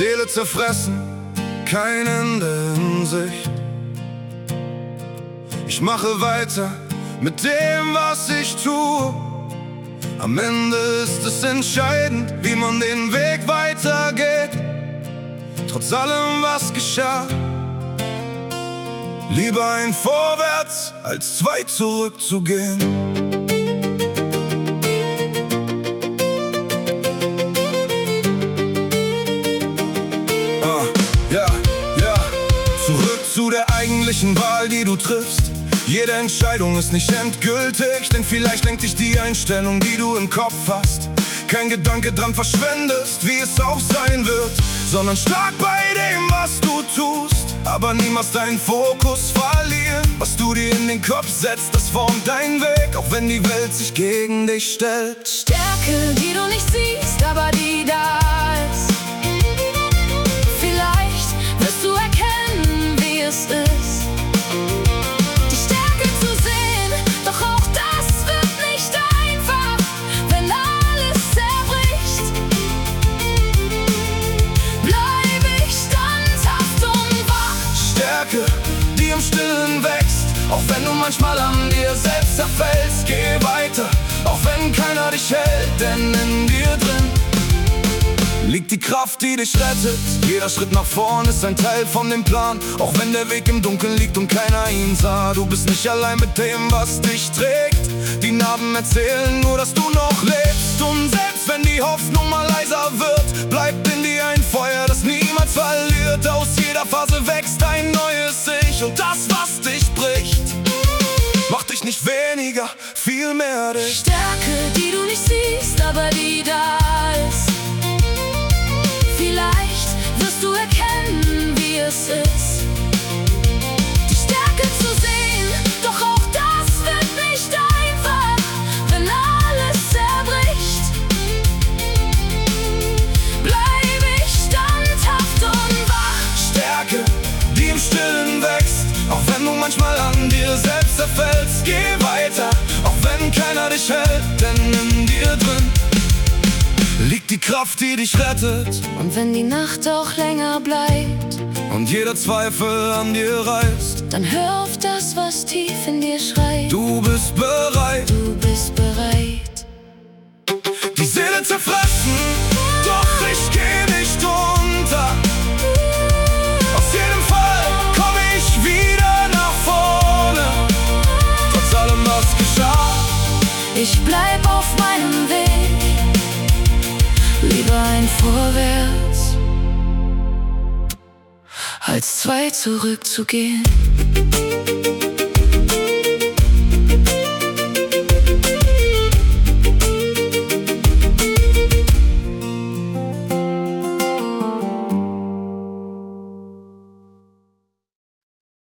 Seele zerfressen, kein Ende in Sicht. Ich mache weiter mit dem, was ich tue. Am Ende ist es entscheidend, wie man den Weg weitergeht. Trotz allem, was geschah, lieber ein Vorwärts, als zwei zurückzugehen. Zurück zu der eigentlichen Wahl, die du triffst. Jede Entscheidung ist nicht endgültig, denn vielleicht lenkt dich die Einstellung, die du im Kopf hast. Kein Gedanke dran verschwendest, wie es auch sein wird, sondern stark bei dem, was du tust. Aber niemals deinen Fokus verlieren. Was du dir in den Kopf setzt, das formt deinen Weg, auch wenn die Welt sich gegen dich stellt. Stärke, die du nicht siehst, aber die da ist. Vielleicht wirst du erkennen, wie es ist, die Stärke zu sehen. Doch auch das wird nicht einfach, wenn alles zerbricht. Bleib ich standhaft und wach. Stärke, die im Stillen wächst, auch wenn du manchmal an dir selbst zerfällst. Geh weiter, auch wenn keiner dich hält, denn in dir drin liegt die Kraft, die dich rettet. Jeder Schritt nach vorn ist ein Teil von dem Plan, auch wenn der Weg im Dunkeln liegt und keiner ihn sah. Du bist nicht allein mit dem, was dich trägt. Die Narben erzählen nur, dass du noch lebst. Und selbst wenn die Hoffnung mal leiser wird, bleibt in dir ein Feuer, das niemals verliert. Aus jeder Phase wächst ein neues Ich, und das, was dich bricht, macht dich nicht weniger, viel mehr dich. Stärke, die du nicht siehst, aber die da ist. Vielleicht wirst du erkennen, wie es ist, die Stärke zu sehen. Doch auch das wird nicht einfach, wenn alles zerbricht. Bleib ich standhaft und wach. Stärke, die im Stillen wächst, auch wenn du manchmal an dir selbst zerfällst. Geh weiter, auch wenn keiner dich hält, denn in dir drin liegt die Kraft, die dich rettet. Und wenn die Nacht auch länger bleibt und jeder Zweifel an dir reißt, dann hör auf das, was tief in dir schreit. du bist bereit. Du bist bereit. Die Seele zerfressen, doch ich geh nicht unter. Aus jedem Fall komm ich wieder nach vorne. Trotz allem, was geschah, Ich bleib auf meinem Weg, lieber ein Vorwärts, als zwei zurückzugehen.